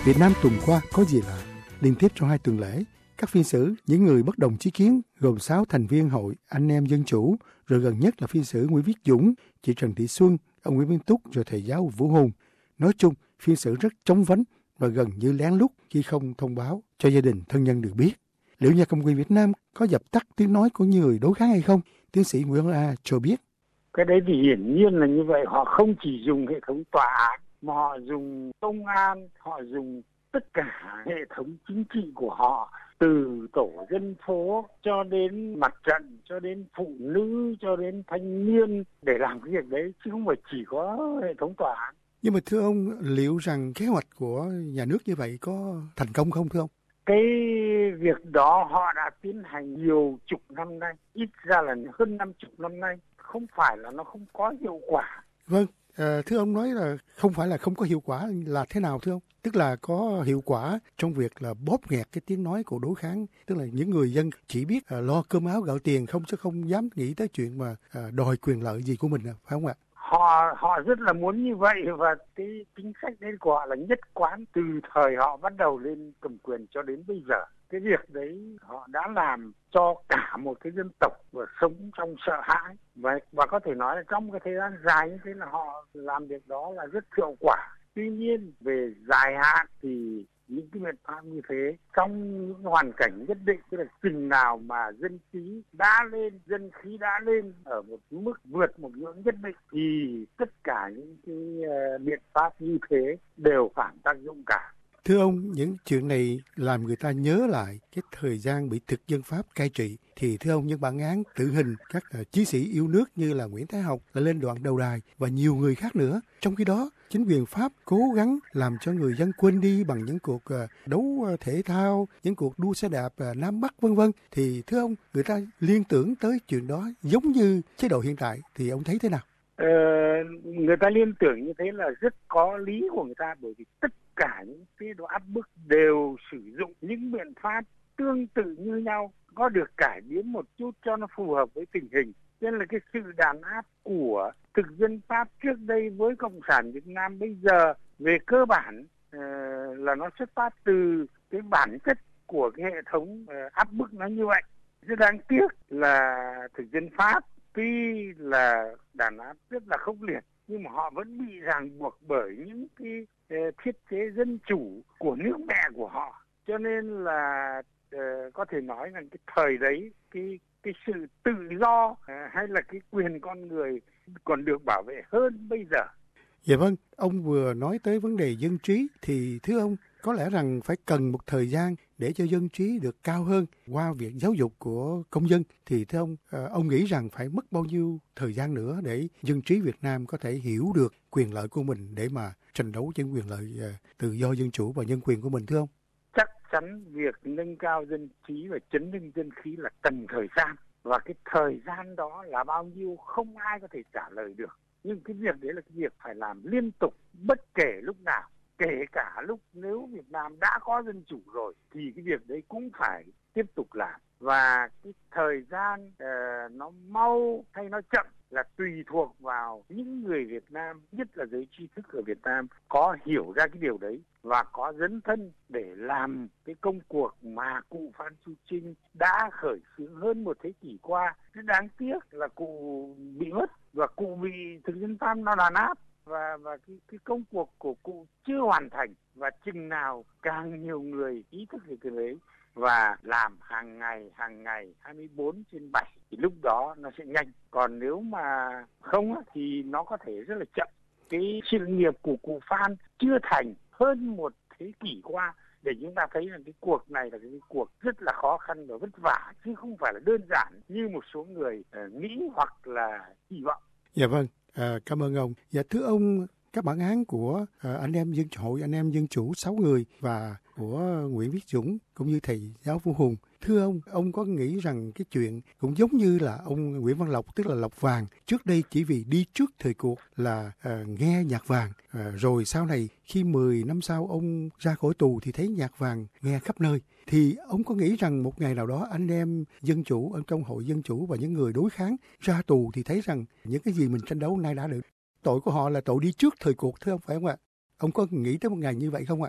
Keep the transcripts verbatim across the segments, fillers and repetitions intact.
Việt Nam tuần qua có gì lạ? Liên tiếp trong hai tuần lễ, các phiên xử những người bất đồng chí kiến gồm sáu thành viên Hội Anh em Dân Chủ, rồi gần nhất là phiên xử Nguyễn Viết Dũng, chị Trần Thị Xuân, ông Nguyễn Văn Túc, rồi thầy giáo Vũ Hùng. Nói chung, phiên xử rất trống vánh và gần như lén lút khi không thông báo cho gia đình thân nhân được biết. Liệu nhà cầm quyền Việt Nam có dập tắt tiếng nói của những người đối kháng hay không? Tiến sĩ Nguyễn A cho biết. Cái đấy thì hiển nhiên là như vậy. Họ không chỉ dùng hệ thống tòa án, mà họ dùng công an, họ dùng tất cả hệ thống chính trị của họ, từ tổ dân phố cho đến mặt trận, cho đến phụ nữ, cho đến thanh niên để làm cái việc đấy, chứ không phải chỉ có hệ thống tòa án. Nhưng mà thưa ông, liệu rằng kế hoạch của nhà nước như vậy có thành công không thưa ông? Cái việc đó họ đã tiến hành nhiều chục năm nay, ít ra là hơn năm chục năm nay, không phải là nó không có hiệu quả. Vâng, à, thưa ông nói là không phải là không có hiệu quả là thế nào thưa ông? Tức là có hiệu quả trong việc là bóp nghẹt cái tiếng nói của đối kháng, tức là những người dân chỉ biết à, lo cơm áo gạo tiền không, chứ không dám nghĩ tới chuyện mà à, đòi quyền lợi gì của mình, phải không ạ? Họ họ rất là muốn như vậy, và cái chính sách đấy của họ là nhất quán từ thời họ bắt đầu lên cầm quyền cho đến bây giờ. Cái việc đấy họ đã làm cho cả một cái dân tộc và sống trong sợ hãi, và và có thể nói là trong cái thời gian dài như thế là họ làm việc đó là rất hiệu quả. Tuy nhiên về dài hạn thì những cái biện pháp như thế trong những hoàn cảnh nhất định, tức là chừng nào mà dân trí đã lên, dân khí đã lên ở một mức vượt một ngưỡng nhất định thì tất cả những cái uh, biện pháp như thế đều phản tác dụng cả. Thưa ông, những chuyện này làm người ta nhớ lại cái thời gian bị thực dân Pháp cai trị. Thì thưa ông, những bản án tử hình các uh, chiến sĩ yêu nước như là Nguyễn Thái Học là lên đoạn đầu đài và nhiều người khác nữa. Trong khi đó, chính quyền Pháp cố gắng làm cho người dân quên đi bằng những cuộc uh, đấu uh, thể thao, những cuộc đua xe đạp uh, Nam Bắc vân vân. Thì thưa ông, người ta liên tưởng tới chuyện đó giống như chế độ hiện tại. Thì ông thấy thế nào? Ờ, người ta liên tưởng như thế là rất có lý của người ta, bởi vì tất cả những chế độ áp bức đều sử dụng những biện pháp tương tự như nhau, có được cải biến một chút cho nó phù hợp với tình hình. Nên là cái sự đàn áp của thực dân Pháp trước đây với Cộng sản Việt Nam bây giờ về cơ bản uh, là nó xuất phát từ cái bản chất của cái hệ thống uh, áp bức nó như vậy. Rất đáng tiếc là thực dân Pháp tuy là đàn áp rất là khốc liệt, nhưng mà họ vẫn bị ràng buộc bởi những cái uh, thiết chế dân chủ của nước mẹ của họ. Cho nên là uh, có thể nói rằng cái thời đấy cái cái sự tự do uh, hay là cái quyền con người còn được bảo vệ hơn bây giờ. Dạ vâng, ông vừa nói tới vấn đề dân trí thì thưa ông, có lẽ rằng phải cần một thời gian để cho dân trí được cao hơn qua việc giáo dục của công dân. Thì thưa ông, ông nghĩ rằng phải mất bao nhiêu thời gian nữa để dân trí Việt Nam có thể hiểu được quyền lợi của mình để mà tranh đấu cho quyền lợi tự do dân chủ và nhân quyền của mình thưa ông? Chắc chắn việc nâng cao dân trí và chấn hưng dân khí là cần thời gian. Và cái thời gian đó là bao nhiêu không ai có thể trả lời được. Nhưng cái việc đấy là cái việc phải làm liên tục, bất kể lúc nào. Kể cả lúc nếu Việt Nam đã có dân chủ rồi thì cái việc đấy cũng phải tiếp tục làm. Và cái thời gian uh, nó mau hay nó chậm là tùy thuộc vào những người Việt Nam, nhất là giới trí thức ở Việt Nam, có hiểu ra cái điều đấy và có dấn thân để làm cái công cuộc mà cụ Phan Chu Trinh đã khởi xướng hơn một thế kỷ qua. Rất đáng tiếc là cụ bị mất và cụ bị thực dân Pháp nó đàn áp, và và cái cái công cuộc của cụ chưa hoàn thành. Và chừng nào càng nhiều người ý thức về cái đấy và làm hàng ngày hàng ngày hai mươi bốn trên bảy thì lúc đó nó sẽ nhanh. Còn nếu mà không thì nó có thể rất là chậm. Cái sự nghiệp của cụ Phan chưa thành hơn một thế kỷ qua để chúng ta thấy là cái cuộc này là cái cuộc rất là khó khăn và vất vả, chứ không phải là đơn giản như một số người uh, nghĩ hoặc là kỳ vọng. Dạ vâng, à, cảm ơn ông. Dạ thưa ông, các bản án của à, anh em dân hội anh em dân chủ sáu người và của Nguyễn Viết Dũng cũng như thầy giáo Vũ Hùng, thưa ông, ông có nghĩ rằng cái chuyện cũng giống như là ông Nguyễn Văn Lộc, tức là Lộc Vàng, trước đây chỉ vì đi trước thời cuộc là à, nghe nhạc vàng, à, rồi sau này khi mười năm sau ông ra khỏi tù thì thấy nhạc vàng nghe khắp nơi. Thì ông có nghĩ rằng một ngày nào đó anh em dân chủ ở trong hội dân chủ và những người đối kháng ra tù thì thấy rằng những cái gì mình tranh đấu nay đã được, tội của họ là tội đi trước thời cuộc, thưa ông, phải không ạ? Ông có nghĩ tới một ngày như vậy không ạ?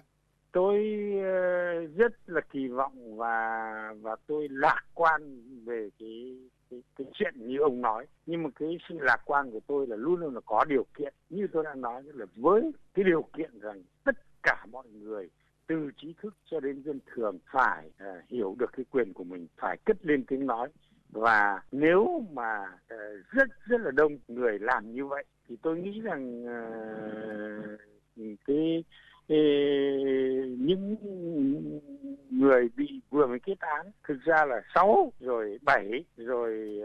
Tôi rất là kỳ vọng và và tôi lạc quan về cái cái, cái chuyện như ông nói, nhưng mà cái sự lạc quan của tôi là luôn luôn là có điều kiện. Như tôi đã nói là với cái điều kiện rằng tất cả mọi người từ trí thức cho đến dân thường phải uh, hiểu được cái quyền của mình, phải cất lên tiếng nói. Và nếu mà uh, rất rất là đông người làm như vậy thì tôi nghĩ rằng uh, cái những người bị vừa mới kết án thực ra là sáu rồi bảy rồi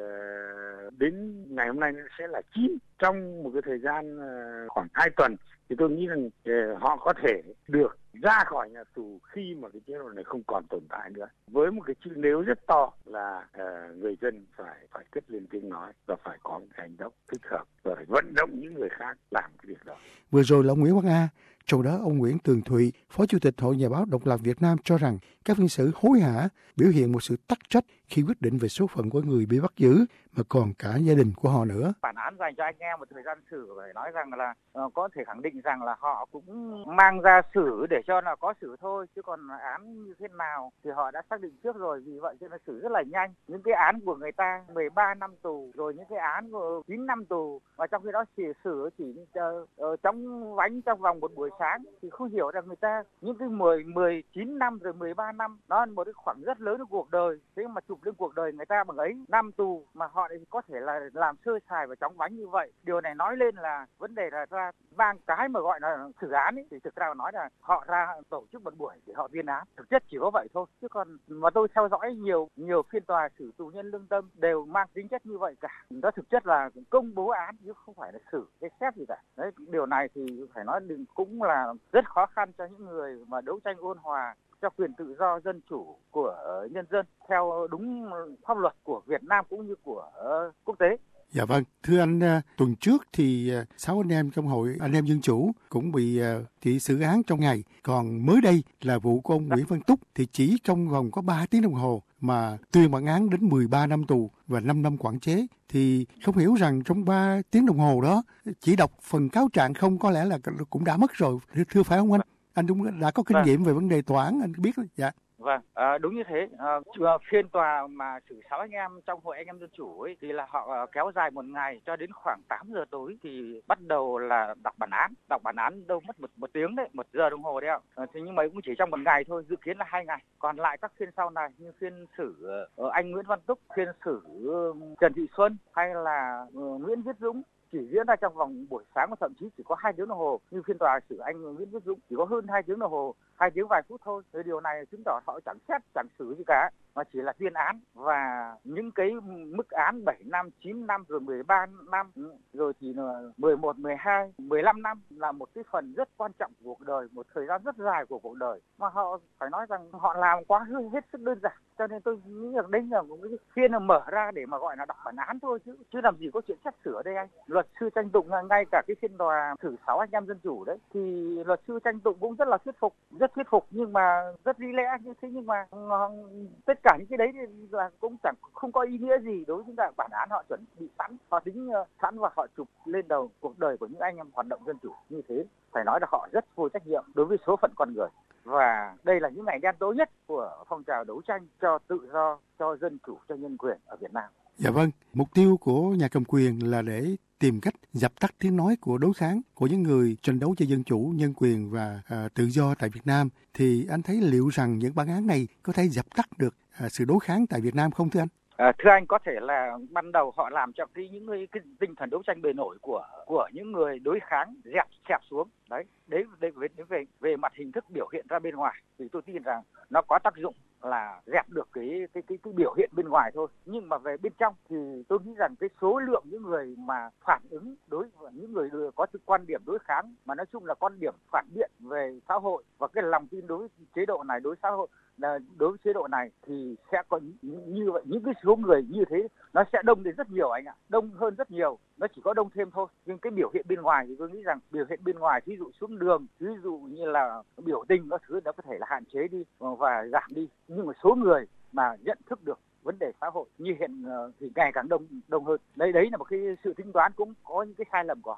đến ngày hôm nay sẽ là chín trong một cái thời gian khoảng hai tuần, thì tôi nghĩ rằng họ có thể được ra khỏi nhà tù khi mà cái chế độ này không còn tồn tại nữa, với một cái chữ nếu rất to là uh, người dân phải phải cất lên tiếng nói và phải có một hành động thích hợp và phải vận động những người khác làm cái việc đó. Vừa rồi là ông Nguyễn Văn A. Trong đó, ông Nguyễn Tường Thụy, Phó Chủ tịch Hội Nhà báo Độc lập Việt Nam cho rằng các phiên xử hối hả, biểu hiện một sự tắc trách khi quyết định về số phận của người bị bắt giữ, mà còn cả gia đình của họ nữa. Bản án dành cho anh em một thời gian xử phải nói rằng là uh, có thể khẳng định rằng là họ cũng mang ra xử để cho là có xử thôi, chứ còn án như thế nào thì họ đã xác định trước rồi, vì vậy cho nên xử rất là nhanh. Những cái án của người ta mười ba năm tù, rồi những cái án của chín năm tù, và trong khi đó chỉ xử chỉ uh, trong vánh trong vòng một buổi sáng, thì không hiểu rằng người ta những cái mười, mười chín năm rồi mười ba năm, đó là một cái khoảng rất lớn của cuộc đời, thế mà chụp lên cuộc đời người ta bằng ấy năm tù mà họ có thể là làm sơ sài và chóng vánh như vậy. Điều này nói lên là vấn đề là ra mang cái mà gọi là xử án ấy, thì thực ra nói là họ ra tổ chức một buổi để họ tuyên án, thực chất chỉ có vậy thôi. Chứ còn mà tôi theo dõi nhiều nhiều phiên tòa xử tù nhân lương tâm đều mang tính chất như vậy cả. Đó thực chất là công bố án chứ không phải là xử cái xét gì cả. Đấy, điều này thì phải nói cũng là rất khó khăn cho những người mà đấu tranh ôn hòa cho quyền tự do dân chủ của nhân dân theo đúng pháp luật của Việt Nam cũng như của quốc tế. Dạ vâng, thưa anh, tuần trước thì sáu anh em trong Hội Anh em Dân Chủ cũng bị thị xử án trong ngày. Còn mới đây là vụ của ông Nguyễn Văn Túc thì chỉ trong vòng có ba tiếng đồng hồ mà tuyên bản án đến mười ba năm tù và năm năm quản chế. Thì không hiểu rằng trong ba tiếng đồng hồ đó chỉ đọc phần cáo trạng không có lẽ là cũng đã mất rồi, thưa phải không anh? Anh cũng đã có kinh vâng. nghiệm về vấn đề tòa án, anh biết dạ. Vâng, à, đúng như thế. À, phiên tòa mà xử sáu anh em trong Hội Anh em Dân Chủ ấy, thì là họ kéo dài một ngày cho đến khoảng tám giờ tối thì bắt đầu là đọc bản án. Đọc bản án đâu mất một, một tiếng đấy, một giờ đồng hồ đấy ạ. À, thế nhưng mà cũng chỉ trong một ngày thôi, dự kiến là hai ngày. Còn lại các phiên sau này như phiên xử uh, anh Nguyễn Văn Túc, phiên xử uh, Trần Thị Xuân hay là uh, Nguyễn Viết Dũng chỉ diễn ra trong vòng buổi sáng và thậm chí chỉ có hai tiếng đồng hồ. Như phiên tòa xử anh Nguyễn Viết Dũng chỉ có hơn hai tiếng đồng hồ, hai tiếng vài phút thôi. Thì điều này chứng tỏ họ chẳng xét chẳng xử gì cả, mà chỉ là tuyên án. Và những cái mức án bảy năm, chín năm rồi mười ba năm rồi thì mười một, mười hai, mười lăm năm là một cái phần rất quan trọng của cuộc đời, một thời gian rất dài của cuộc đời mà họ phải nói rằng họ làm quá hết sức đơn giản. Cho nên tôi nghĩ rằng đây là một cái phiên mở ra để mà gọi là đọc bản án thôi, chứ chứ làm gì có chuyện xét xử ở đây anh. Luật sư Tranh Tụng ngay cả cái phiên tòa xử sáu anh em dân chủ đấy thì luật sư Tranh Tụng cũng rất là thuyết phục, rất thuyết phục nhưng mà rất lý lẽ như thế, nhưng mà tất cả những cái đấy thì là cũng chẳng không có ý nghĩa gì đối với cả bản án họ chuẩn bị sẵn, họ tính sẵn và họ chụp lên đầu cuộc đời của những anh em hoạt động dân chủ như thế. Phải nói là họ rất vô trách nhiệm đối với số phận con người. Và đây là những ngày đen tối nhất của phong trào đấu tranh cho tự do, cho dân chủ, cho nhân quyền ở Việt Nam. Dạ vâng, mục tiêu của nhà cầm quyền là để tìm cách dập tắt tiếng nói của đối kháng, của những người tranh đấu cho dân chủ, nhân quyền và à, tự do tại Việt Nam. Thì anh thấy liệu rằng những bản án này có thể dập tắt được à, sự đối kháng tại Việt Nam không thưa anh? À, thưa anh, có thể là ban đầu họ làm cho cái những cái, cái tinh thần đấu tranh bề nổi của của những người đối kháng dẹp xẹp xuống. Đấy, đấy, đấy về, về về mặt hình thức biểu hiện ra bên ngoài thì tôi tin rằng nó có tác dụng là dẹp được cái cái cái cái biểu hiện bên ngoài thôi. Nhưng mà về bên trong thì tôi nghĩ rằng cái số lượng những người mà phản ứng đối với những người có cái quan điểm đối kháng, mà nói chung là quan điểm phản biện về xã hội và cái lòng tin đối với chế độ này, đối xã hội là đối với chế độ này thì sẽ có những, như vậy những cái số người như thế nó sẽ đông đến rất nhiều anh ạ, đông hơn rất nhiều, nó chỉ có đông thêm thôi. Nhưng cái biểu hiện bên ngoài thì tôi nghĩ rằng biểu hiện bên ngoài, ví dụ xuống đường, ví dụ như là biểu tình các thứ, nó có thể là hạn chế đi và giảm đi, nhưng mà số người mà nhận thức được vấn đề xã hội như hiện thì ngày càng đông đông hơn. Đây đấy là một cái sự tính toán, cũng có những cái sai lầm của họ.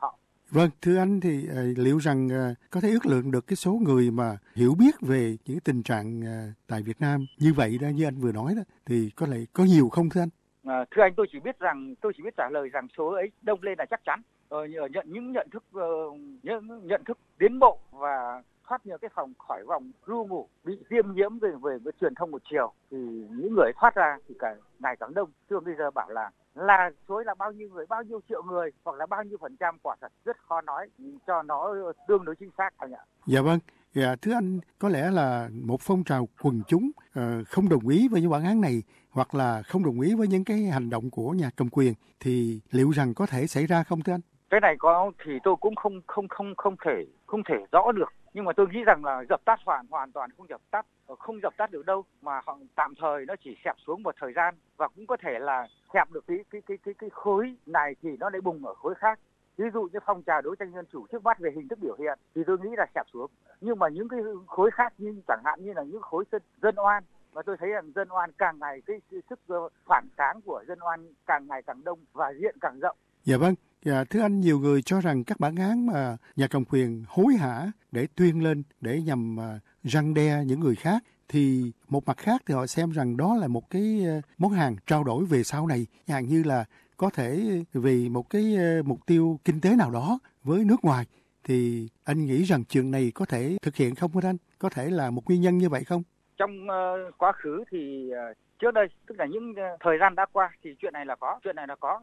Vâng, thưa anh thì uh, liệu rằng uh, có thể ước lượng được cái số người mà hiểu biết về những tình trạng uh, tại Việt Nam như vậy đó, như anh vừa nói đó, thì có lẽ có nhiều không thưa anh? À, thưa anh, tôi chỉ biết rằng tôi chỉ biết trả lời rằng số ấy đông lên là chắc chắn. Ờ, nhận những nhận thức uh, những nhận thức tiến bộ và thoát những cái phòng khỏi vòng ru ngủ bị viêm nhiễm về về với truyền thông một chiều thì những người thoát ra thì cả ngày càng đông. Chứ bây giờ bảo là là số là bao nhiêu người, bao nhiêu triệu người hoặc là bao nhiêu phần trăm, quả thật rất khó nói cho nó tương đối chính xác anh ạ. Dạ vâng. Dạ, thưa anh, có lẽ là một phong trào quần chúng uh, không đồng ý với những bản án này hoặc là không đồng ý với những cái hành động của nhà cầm quyền thì liệu rằng có thể xảy ra không thưa anh? Cái này có thì tôi cũng không không không không thể không thể rõ được, nhưng mà tôi nghĩ rằng là dập tắt hoàn hoàn toàn không dập tắt, không dập tắt được đâu, mà họ tạm thời nó chỉ xẹp xuống một thời gian và cũng có thể là xẹp được cái cái cái cái cái khối này thì nó lại bùng ở khối khác. Ví dụ như phong trào đấu tranh dân chủ trước mắt về hình thức biểu hiện thì tôi nghĩ là xẹp xuống, nhưng mà những cái khối khác như chẳng hạn như là những khối dân, dân oan, và tôi thấy rằng dân oan càng ngày cái, cái sức phản kháng của dân oan càng ngày càng đông và diện càng rộng. Dạ vâng. Dạ, thưa anh, nhiều người cho rằng các bản án mà nhà cầm quyền hối hả để tuyên lên để nhằm uh, răn đe những người khác, thì một mặt khác thì họ xem rằng đó là một cái uh, món hàng trao đổi về sau này, chẳng như là có thể vì một cái uh, mục tiêu kinh tế nào đó với nước ngoài. Thì anh nghĩ rằng chuyện này có thể thực hiện không thưa anh? Có thể là một nguyên nhân như vậy không? Trong uh, quá khứ thì uh, trước đây, tức là những uh, thời gian đã qua thì chuyện này là có, chuyện này là có.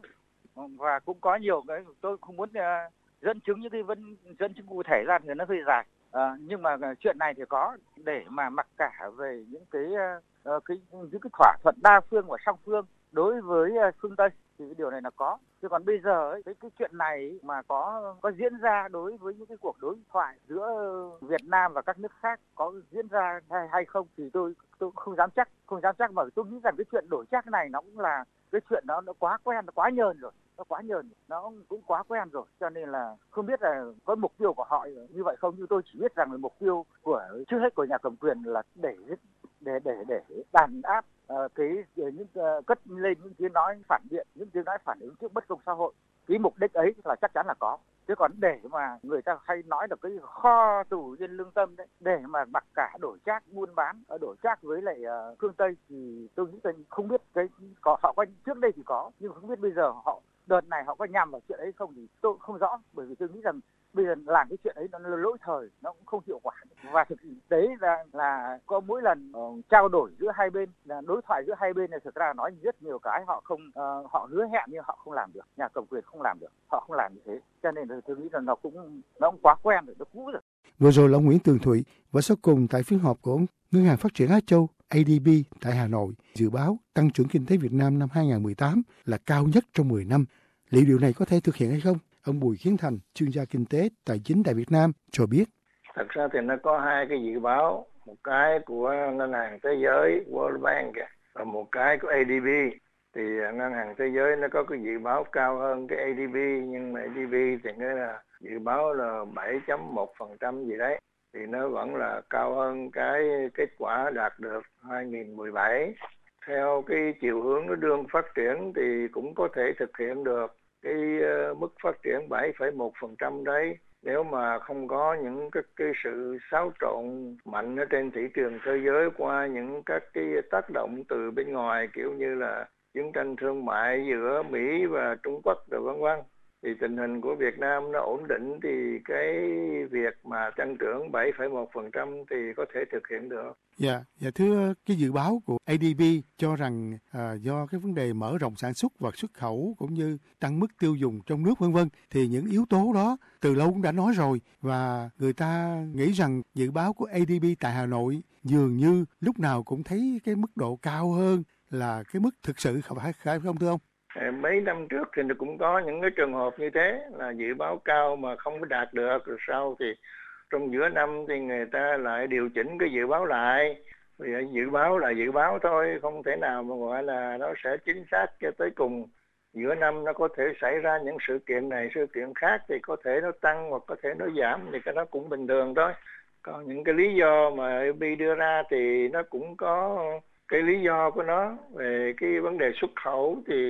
Và cũng có nhiều cái tôi không muốn uh, dẫn chứng những cái vấn dẫn chứng cụ thể ra thì nó hơi dài, uh, nhưng mà uh, chuyện này thì có để mà mặc cả về những cái uh, cái những cái thỏa thuận đa phương và song phương đối với uh, phương Tây thì cái điều này là có. Chứ còn bây giờ ấy, cái cái chuyện này mà có có diễn ra đối với những cái cuộc đối thoại giữa Việt Nam và các nước khác có diễn ra hay, hay không thì tôi tôi không dám chắc, không dám chắc mà tôi nghĩ rằng cái chuyện đổi chắc này nó cũng là cái chuyện đó nó quá quen, nó quá nhờn rồi, nó quá nhờn, nó cũng quá quen rồi, cho nên là không biết là có mục tiêu của họ như vậy không, nhưng tôi chỉ biết rằng là mục tiêu của trước hết của nhà cầm quyền là để để để để đàn áp uh, cái những uh, cất lên những tiếng nói phản biện, những tiếng nói phản ứng trước bất công xã hội. Cái mục đích ấy là chắc chắn là có. Chứ còn để mà người ta hay nói là cái kho tù dân lương tâm đấy, để mà mặc cả đổi trác buôn bán, đổi trác với lại uh, phương Tây thì tôi nghĩ là không biết cái có họ có trước đây thì có, nhưng không biết bây giờ họ đợt này họ có nhằm vào chuyện ấy không thì tôi không rõ, bởi vì tôi nghĩ rằng bây giờ làm cái chuyện ấy nó lỗi thời, nó cũng không hiệu quả. Và thực tế là là có mỗi lần uh, trao đổi giữa hai bên, là đối thoại giữa hai bên này thực ra nói rất nhiều cái họ không uh, họ hứa hẹn nhưng họ không làm được, nhà cầm quyền không làm được, họ không làm như thế, cho nên là tôi nghĩ là nó cũng nó cũng quá quen rồi, nó cũ rồi. Vừa rồi là ông Nguyễn Tường Thụy, và sau cùng tại phiên họp của Ngân hàng Phát triển Á Châu A D B tại Hà Nội dự báo tăng trưởng kinh tế Việt Nam năm hai không một tám là cao nhất trong mười năm. Liệu điều này có thể thực hiện hay không? Ông Bùi Kiến Thành, chuyên gia kinh tế tài chính tại Việt Nam cho biết. Thật ra thì nó có hai cái dự báo, một cái của Ngân hàng Thế giới World Bank và một cái của A D B. Thì Ngân hàng Thế giới nó có cái dự báo cao hơn cái A D B, nhưng mà A D B thì nghĩa là dự báo là bảy phẩy một phần trăm gì đấy, thì nó vẫn là cao hơn cái kết quả đạt được hai không một bảy. Theo cái chiều hướng nó đương phát triển thì cũng có thể thực hiện được cái uh, mức phát triển bảy phẩy một phần trăm đấy, nếu mà không có những cái, cái sự xáo trộn mạnh ở trên thị trường thế giới qua những các cái tác động từ bên ngoài, kiểu như là chiến tranh thương mại giữa Mỹ và Trung Quốc rồi vân vân. Thì tình hình của Việt Nam nó ổn định thì cái việc mà tăng trưởng bảy phẩy một phần trăm thì có thể thực hiện được. Dạ, dạ thưa, cái dự báo của A D B cho rằng à, do cái vấn đề mở rộng sản xuất và xuất khẩu cũng như tăng mức tiêu dùng trong nước vân vân, thì những yếu tố đó từ lâu cũng đã nói rồi, và người ta nghĩ rằng dự báo của A D B tại Hà Nội dường như lúc nào cũng thấy cái mức độ cao hơn là cái mức thực sự phải phải không thưa ông? Mấy năm trước thì cũng có những cái trường hợp như thế, là dự báo cao mà không có đạt được, rồi sau thì trong giữa năm thì người ta lại điều chỉnh cái dự báo lại. Vì dự báo là dự báo thôi, không thể nào mà gọi là nó sẽ chính xác cho tới cùng. Giữa năm nó có thể xảy ra những sự kiện này, sự kiện khác, thì có thể nó tăng hoặc có thể nó giảm, thì cái đó cũng bình thường thôi. Còn những cái lý do mà A D B đưa ra thì nó cũng có cái lý do của nó. Về cái vấn đề xuất khẩu thì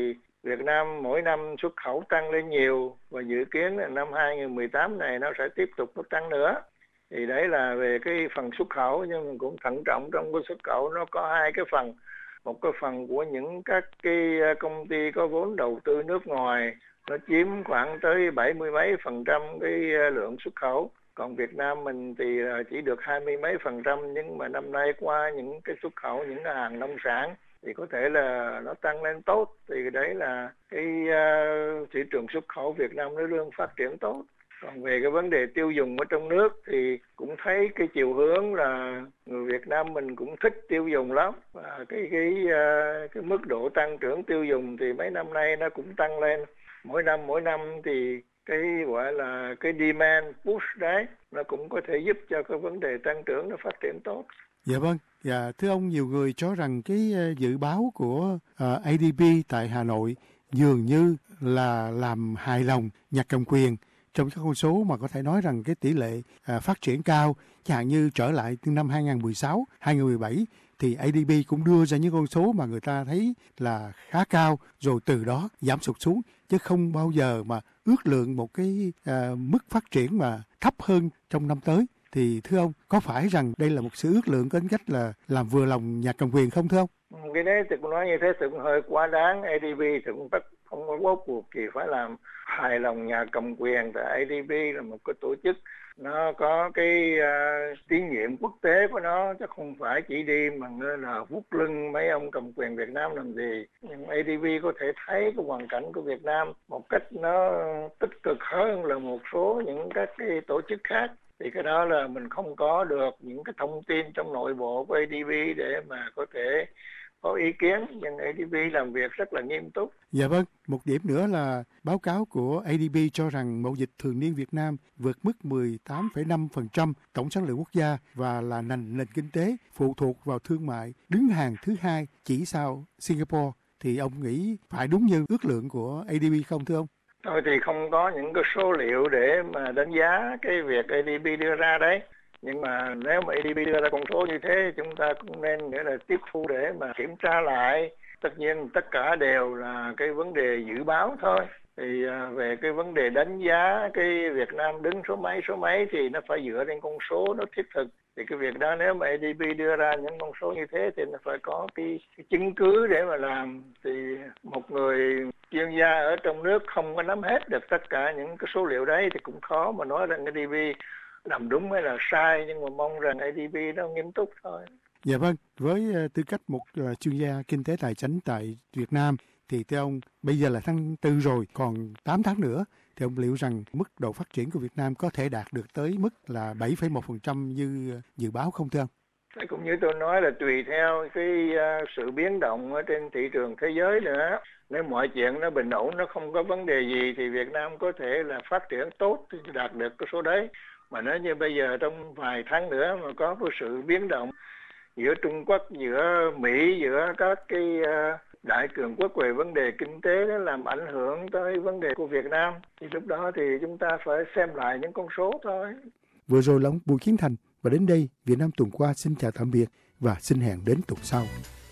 Việt Nam mỗi năm xuất khẩu tăng lên nhiều và dự kiến là năm hai không một tám này nó sẽ tiếp tục nó tăng nữa. Thì đấy là về cái phần xuất khẩu, nhưng mình cũng thận trọng trong cái xuất khẩu nó có hai cái phần. Một cái phần của những các cái công ty có vốn đầu tư nước ngoài, nó chiếm khoảng tới bảy mươi mấy phần trăm cái lượng xuất khẩu. Còn Việt Nam mình thì chỉ được hai mươi mấy phần trăm, nhưng mà năm nay qua những cái xuất khẩu, những cái hàng nông sản thì có thể là nó tăng lên tốt. Thì đấy là cái uh, thị trường xuất khẩu Việt Nam nó luôn phát triển tốt. Còn về cái vấn đề tiêu dùng ở trong nước thì cũng thấy cái chiều hướng là người Việt Nam mình cũng thích tiêu dùng lắm. Và cái cái uh, cái mức độ tăng trưởng tiêu dùng thì mấy năm nay nó cũng tăng lên. Mỗi năm mỗi năm thì cái gọi là cái demand push đấy nó cũng có thể giúp cho cái vấn đề tăng trưởng nó phát triển tốt. Dạ vâng, dạ thưa ông, nhiều người cho rằng cái dự báo của uh, a đê bê tại Hà Nội dường như là làm hài lòng nhà cầm quyền trong các con số mà có thể nói rằng cái tỷ lệ uh, phát triển cao, chẳng hạn như trở lại từ năm hai không một sáu, hai không một bảy thì a đê bê cũng đưa ra những con số mà người ta thấy là khá cao, rồi từ đó giảm sụt xuống, chứ không bao giờ mà ước lượng một cái uh, mức phát triển mà thấp hơn trong năm tới. Thì thưa ông, có phải rằng đây là một sự ước lượng có tính cách là làm vừa lòng nhà cầm quyền không thưa ông? Cái đấy thì cũng nói như thế thì cũng hơi quá đáng. a đê bê thì cũng bắt không có bắt buộc gì phải làm hài lòng nhà cầm quyền. Tại a đê bê là một cái tổ chức nó có cái uh, tín nhiệm quốc tế của nó, chứ không phải chỉ đi mà là vuốt lưng mấy ông cầm quyền Việt Nam làm gì. Nhưng a đê bê có thể thấy cái hoàn cảnh của Việt Nam một cách nó tích cực hơn là một số những các cái tổ chức khác. Thì cái đó là mình không có được những cái thông tin trong nội bộ của a đê bê để mà có thể có ý kiến, nhưng a đê bê làm việc rất là nghiêm túc. Dạ vâng, một điểm nữa là báo cáo của a đê bê cho rằng mậu dịch thường niên Việt Nam vượt mức mười tám phẩy năm phần trăm tổng sản lượng quốc gia và là nền nền kinh tế phụ thuộc vào thương mại đứng hàng thứ hai chỉ sau Singapore. Thì ông nghĩ phải đúng như ước lượng của a đê bê không thưa ông? Tôi thì không có những cái số liệu để mà đánh giá cái việc a đê bê đưa ra đấy. Nhưng mà nếu mà a đê bê đưa ra con số như thế, chúng ta cũng nên nghĩa là tiếp thu để mà kiểm tra lại. Tất nhiên tất cả đều là cái vấn đề dự báo thôi. Thì về cái vấn đề đánh giá cái Việt Nam đứng số mấy số mấy thì nó phải dựa trên con số nó thiết thực. Thì cái việc đó nếu mà a đê bê đưa ra những con số như thế thì nó phải có cái, cái chứng cứ để mà làm. Thì một người chuyên gia ở trong nước không có nắm hết được tất cả những cái số liệu đấy thì cũng khó mà nói rằng a đê bê làm đúng hay là sai, nhưng mà mong rằng a đê bê nó nghiêm túc thôi. Dạ vâng, với tư cách một chuyên gia kinh tế tài chính tại Việt Nam thì theo ông bây giờ là tháng tư rồi, còn tám tháng nữa thì ông liệu rằng mức độ phát triển của Việt Nam có thể đạt được tới mức là bảy phẩy một phần trăm như dự báo không thưa ông? Cũng như tôi nói là tùy theo cái uh, sự biến động ở trên thị trường thế giới nữa. Nếu mọi chuyện nó bình ổn, nó không có vấn đề gì thì Việt Nam có thể là phát triển tốt thì đạt được cái số đấy. Mà nếu như bây giờ trong vài tháng nữa mà có cái sự biến động giữa Trung Quốc, giữa Mỹ, giữa các cái uh, đại cường quốc về vấn đề kinh tế nó làm ảnh hưởng tới vấn đề của Việt Nam, thì lúc đó thì chúng ta phải xem lại những con số thôi. Vừa rồi là ông Bùi Kiến Thành, và đến đây Việt Nam tuần qua xin chào tạm biệt và xin hẹn đến tuần sau.